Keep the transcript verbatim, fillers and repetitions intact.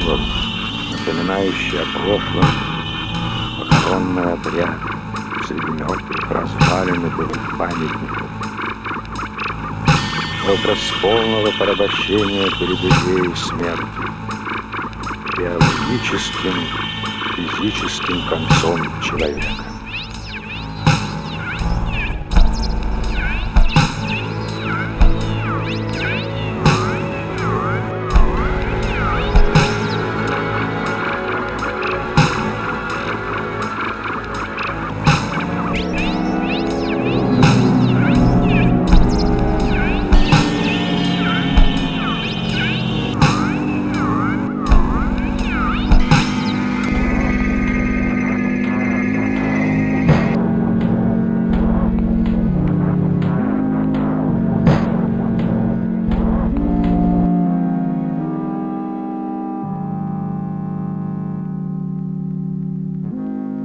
образ, напоминающий о прошлом, похоронный обряд среди мертвых развалин и былых памятников. Образ полного порабощения перед идеей смерти, биологическим, физическим концом человека.